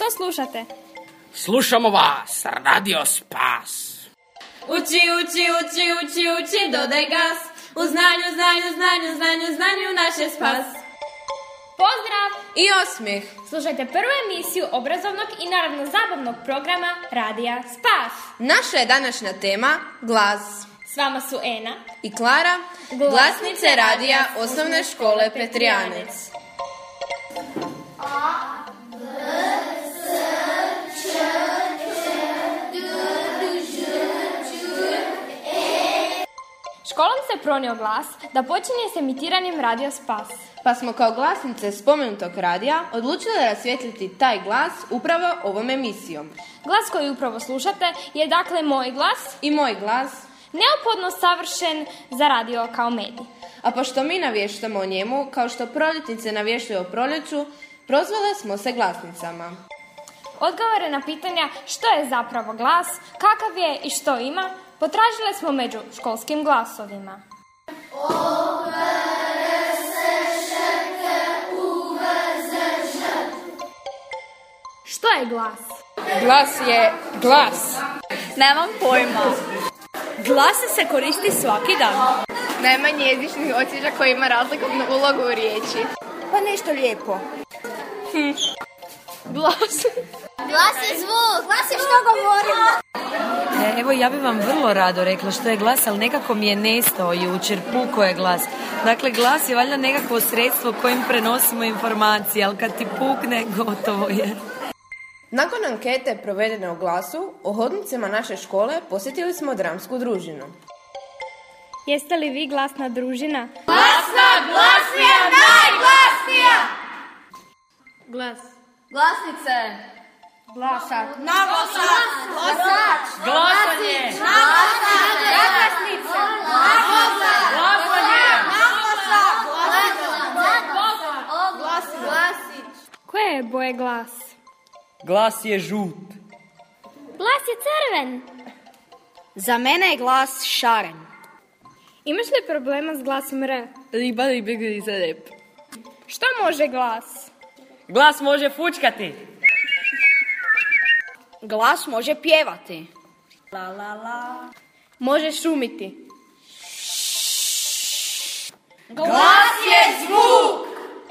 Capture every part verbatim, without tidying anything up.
Što slušate? Slušamo vas, Radio Spas. Uči, uči, uči, uči, uči, dodaj gas. U znanju, znanju, znanju, znanju, znanju naš je spas. Pozdrav! I osmijeh. Slušajte prvu emisiju obrazovnog i naravno zabavnog programa Radija Spas. Naša je današnja tema glas. S vama su Ena i Klara, glasnice radija osnovne škole Petrijanec. A, B, S, Č, Č, D, D, Ž, Č, E. Školom se pronio glas da počinje s emitiranjem Radija Spas. Pa smo kao glasnice spomenutog radija odlučili rasvijetliti taj glas upravo ovom emisijom. Glas koji upravo slušate je dakle moj glas i moj glas, neophodno savršen za radio kao medij. A pošto mi navještamo o njemu, kao što proljetnice navještaju o proljeću, prozvale smo se glasnicama. Odgovore na pitanja što je zapravo glas, kakav je i što ima, potražile smo među školskim glasovima. Što je glas? Glas je glas. Nemam pojma. Glas se koristi svaki dan. Nema jezičnih osjećaja koji ima razlikovnu ulogu u riječi. Pa nešto lijepo. Hm. Glas. Glas je zvuk. Glas je što govorimo. E, evo, ja bih vam vrlo rado rekla što je glas, ali nekako mi je nestao jučer, puko je glas. Dakle, glas je valjda nekakvo sredstvo kojim prenosimo informacije, ali kad ti pukne, gotovo je. Nakon ankete provedene u glasu, o hodnicima naše škole posjetili smo dramsku družinu. Jeste li vi glasna družina? Glasna, glasnija, najglasnija! Glas. Glasnice. Glasač. Naglasač. Glasač. Glasanje. Naglasač. Naglasnica. Naglasač. Glasanje. Naglasač. Glasić. Koje je boje glas? Glas je žut. Glas je crven. Za mene je glas šaren. Imaš li problema s glasom R? Riba, ribe, grize, rep. Što može glas? Glas može fučkati. Glas može pjevati. La, la, la. Može šumiti. Glas je zvuk.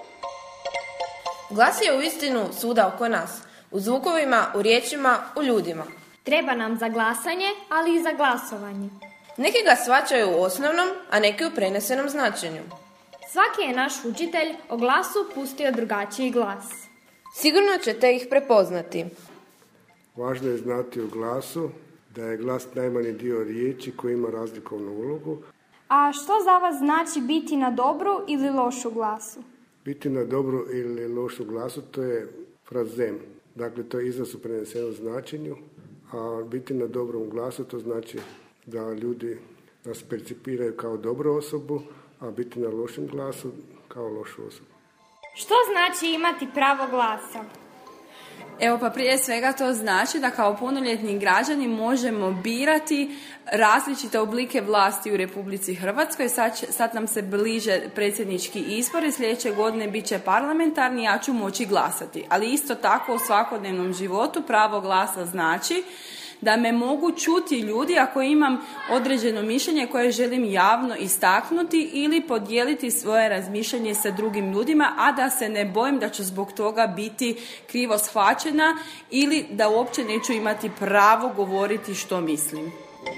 Glas je uistinu svuda oko nas. U zvukovima, u riječima, u ljudima. Treba nam za glasanje, ali i za glasovanje. Neki ga shvaćaju u osnovnom, a neki u prenesenom značenju. Svaki je naš učitelj o glasu pustio drugačiji glas. Sigurno ćete ih prepoznati. Važno je znati o glasu da je glas najmanji dio riječi koji ima razlikovnu ulogu. A što za vas znači biti na dobru ili lošu glasu? Biti na dobru ili lošu glasu to je frazem. Dakle, to je izraz u prenesenom značenju. A biti na dobrom glasu to znači da ljudi nas percipiraju kao dobru osobu, a biti na lošem glasu kao lošu osobu. Što znači imati pravo glasa? Evo pa prije svega to znači da kao punoljetni građani možemo birati različite oblike vlasti u Republici Hrvatskoj. Sad, sad nam se bliže predsjednički izbori, sljedeće godine bit će parlamentarni, ja ću moći glasati. Ali isto tako u svakodnevnom životu pravo glasa znači da me mogu čuti ljudi ako imam određeno mišljenje koje želim javno istaknuti ili podijeliti svoje razmišljanje sa drugim ljudima, a da se ne bojim da ću zbog toga biti krivo shvaćena ili da uopće neću imati pravo govoriti što mislim.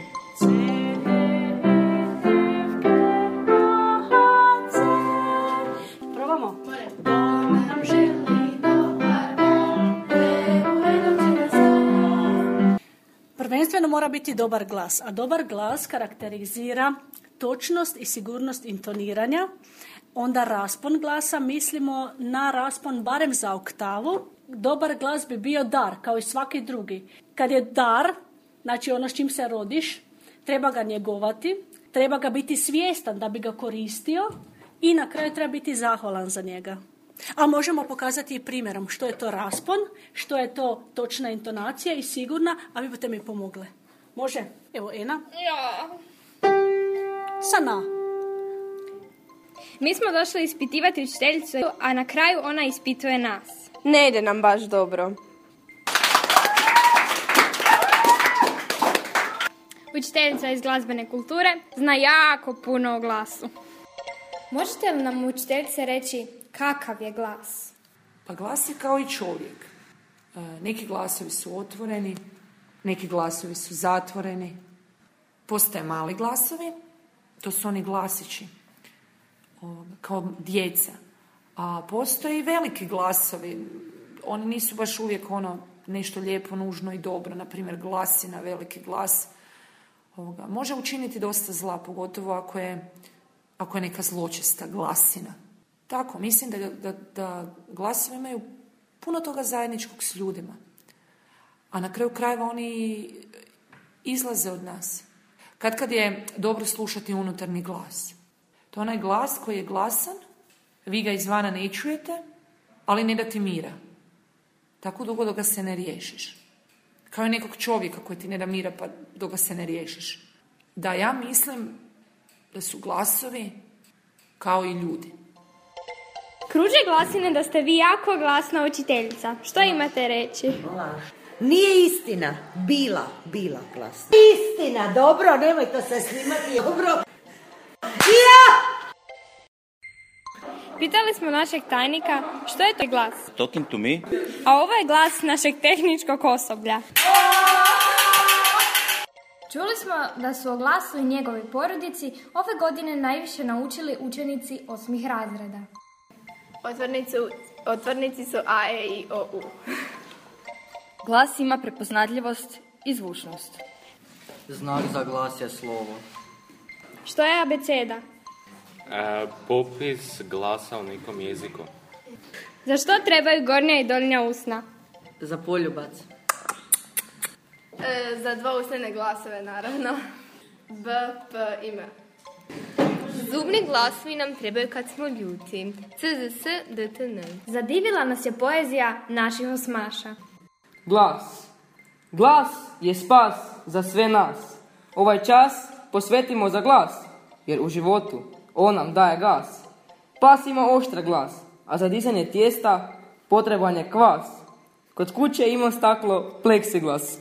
Probamo. Prvenstveno mora biti dobar glas, a dobar glas karakterizira točnost i sigurnost intoniranja. Onda raspon glasa, mislimo na raspon barem za oktavu. Dobar glas bi bio dar, kao i svaki drugi. Kad je dar, znači ono s čim se rodiš, treba ga njegovati, treba ga biti svjestan da bi ga koristio i na kraju treba biti zahvalan za njega. A možemo pokazati i primjerom što je to raspon, što je to točna intonacija i sigurna, a vi budete mi pomogle. Može? Evo, Ena. Ja. Sa na. Mi smo došli ispitivati učiteljicu, a na kraju ona ispituje nas. Ne ide nam baš dobro. učiteljica iz glazbene kulture, zna jako puno o glasu. Možete li nam učiteljice reći kakav je glas? Pa glas je kao i čovjek. E, neki glasovi su otvoreni, neki glasovi su zatvoreni. Postoje mali glasovi, to su oni glasići, o, kao djeca. A postoje i veliki glasovi, oni nisu baš uvijek ono nešto lijepo, nužno i dobro. Na primjer, glasina, veliki glas, ovoga, može učiniti dosta zla, pogotovo ako je, ako je neka zločesta glasina. Tako, mislim da, da, da glasovi imaju puno toga zajedničkog s ljudima. A na kraju krajeva oni izlaze od nas. Kad kad je dobro slušati unutarnji glas. To je onaj glas koji je glasan, vi ga izvana ne čujete, ali ne da ti mira. Tako dugo dok ga se ne riješiš. Kao i nekog čovjeka koji ti ne da mira pa dok ga se ne riješiš. Da, ja mislim da su glasovi kao i ljudi. Kruže glasine da ste vi jako glasna učiteljica. Što imate reći? Nije istina. Bila, bila glasna. Istina, dobro, nemoj to se snimati, dobro. Ja! Pitali smo našeg tajnika što je to glas. Talking to me. A ovo je glas našeg tehničkog osoblja. Čuli smo da su o glasu i njegovoj porodici ove godine najviše naučili učenici osmih razreda. Otvornicu, otvornici su A, E, I, O, U. Glas ima prepoznatljivost i zvučnost. Znak za glas je slovo. Što je abeceda? E, popis glasa u nekom jeziku. Za što trebaju gornja i donja usna? Za poljubac. E, za dva usnene glasove, naravno. B, P i M. Zubni glasovi nam trebaju kad smo ljuti. C, Z, S, D, T, N. Zadivila nas je poezija naših osmaša. Glas. Glas je spas za sve nas. Ovaj čas posvetimo za glas, jer u životu on nam daje gas. Pas ima oštra glas, a za dizanje tijesta potreban je kvas. Kod kuće ima staklo pleksiglas.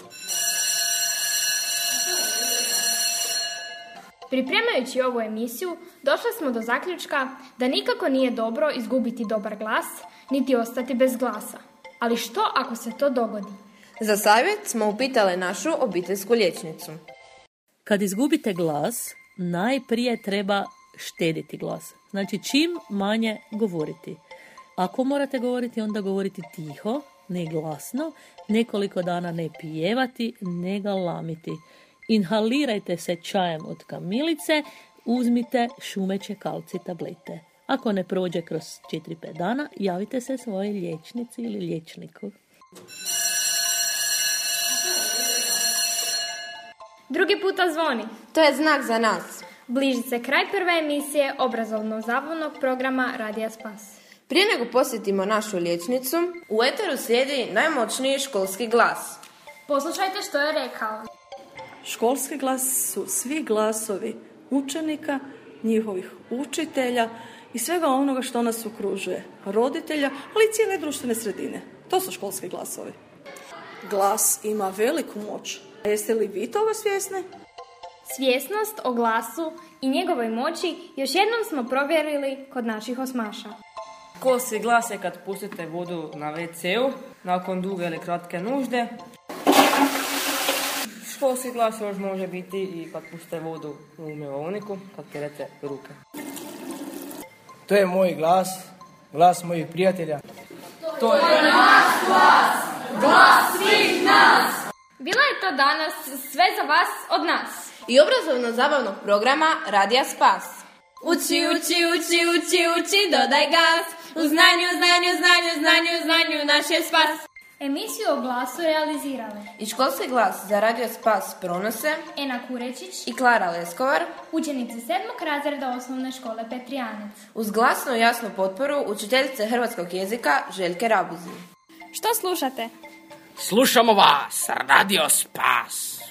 Pripremajući ovu emisiju, došli smo do zaključka da nikako nije dobro izgubiti dobar glas, niti ostati bez glasa. Ali što ako se to dogodi? Za savjet smo upitali našu obiteljsku liječnicu. Kad izgubite glas, najprije treba štediti glas. Znači čim manje govoriti. Ako morate govoriti, onda govoriti tiho, ne glasno, nekoliko dana ne pjevati, ne galamiti. Inhalirajte se čajem od kamilice, uzmite šumeće kalci tablete. Ako ne prođe kroz četiri pet dana, javite se svojoj liječnici ili liječniku. Drugi puta zvoni. To je znak za nas. Bliži se kraj prve emisije obrazovno-zabavnog programa Radija Spas. Prije nego posjetimo našu liječnicu, u eteru slijedi najmoćniji školski glas. Poslušajte što je rekao. Školski glas su svi glasovi učenika, njihovih učitelja i svega onoga što nas okružuje. Roditelja, ali i cijele društvene sredine. To su školski glasovi. Glas ima veliku moć. Jeste li vi toga svjesni? Svjesnost o glasu i njegovoj moći još jednom smo provjerili kod naših osmaša. Školski glas je kad pustite vodu na ve ce u nakon duge ili kratke nužde. Školski glas još može biti i kad pustite vodu u umivaoniku, kad perete ruke. To je moj glas, glas mojih prijatelja. To je naš glas, glas svih nas. Bilo je to danas sve za vas od nas. I obrazovno-zabavnog programa Radija Spas. Uči, uči, uči, uči, uči, dodaj gas. U znanju, znanju, znanju, znanju, znanju naš je spas. Emisiju o glasu realizirale i školski glas za Radio Spas pronose Ena Kurečić i Klara Leskovar, učenici sedmog razreda osnovne škole Petrijanec. Uz glasnu i jasnu potporu učiteljice hrvatskog jezika Željke Rabuzi. Što slušate? Slušamo vas, Radio Spas.